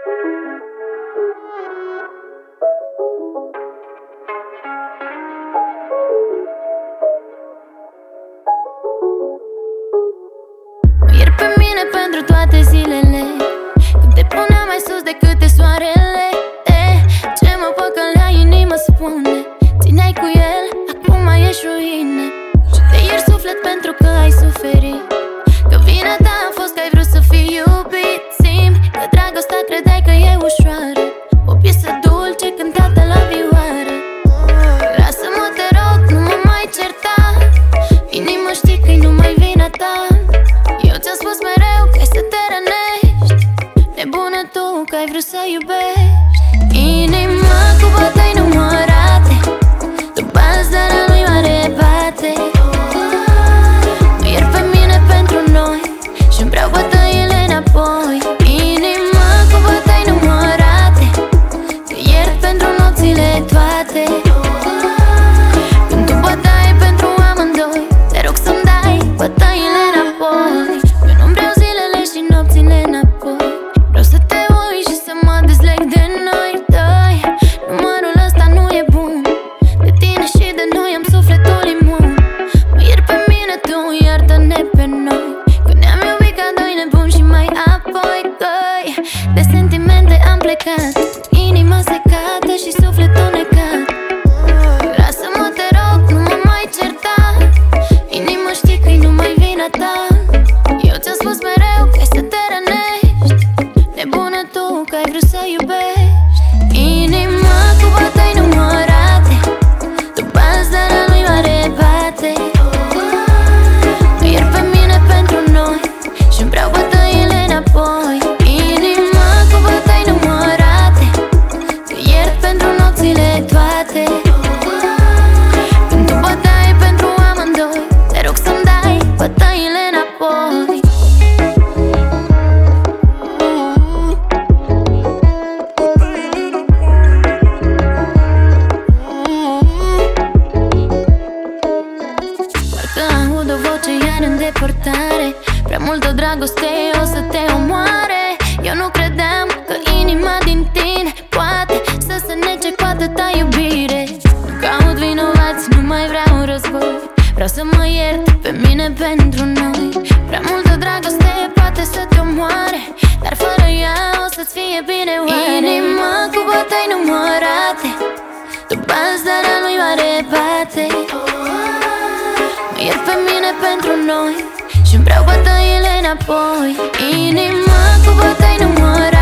Mă iert pe mine pentru toate zilele când te punea mai sus decât de soarele. Ce mă păcălea inima spune, țineai cu el, acum mai ești ruină. Și te iert suflet pentru că ai suferit, că vina ta a fost că ai vrut să fii iubit. Simți că dragostea credeai că e ușoară, o piesă dulce cântată la vioară. Lasă-mă, te rog, nu mă mai certa, inima știi că-i numai vina ta. Eu ți-am spus mereu că ai să te rănești, nebună tu că ai vrut să iubești. Inima cu bătăi numărate, tu bați dar la lui mare bate. Mă iert pe mine pentru noi și-mi vreau bătăile înapoi. Inima cu bătăi numărate, te iert pentru nopțile toate. Când tu bătai pentru amândoi, te rog să-mi dai bătăile înapoi. Că nu-mi vreau zilele și nopțile înapoi, vreau să te uiți și să mă dezleg de noi doi. Numărul ăsta nu e bun, de tine și de noi am sufletul imun. Mă iert pe mine, tu iartă-ne pe noi, că ne-am iubit ca doi nebuni și mai apoi găi. De sentimente am plecat, inima secată și sufletul necat. Lasă-mă, te rog, nu mă mai certa, inima știi că-i numai vina ta. Eu ți-am spus mereu că ai să te rănești, nebună tu că ai vrut să iubești. Inima cu bătăi numărate, tu bați dar la lui mare bate. Mă iert pe mine pentru noi și-mi vreau bătăile înapoi. Inima cu bătăi numărate, te iert pentru nopțile toate. Când tu bătai pentru amândoi, te rog să-mi dai bătăile înapoi. Parcă aud o voce iar în depărtare, prea multă dragoste o să te omoare. Eu nu credeam că inima din tine poate să se nece cu atâta iubire. Nu caut vinovați, nu mai vreau război, vreau să mă iert pe mine pentru noi. Prea multă dragoste poate să te omoare, dar fără ea o să-ți fie bine oare? Inima cu bătăi numărate, tu bați dar la lui mare bate. Mă iert pe mine pentru noi și-mi vreau bătăile înapoi. Inima cu bătăi numărate,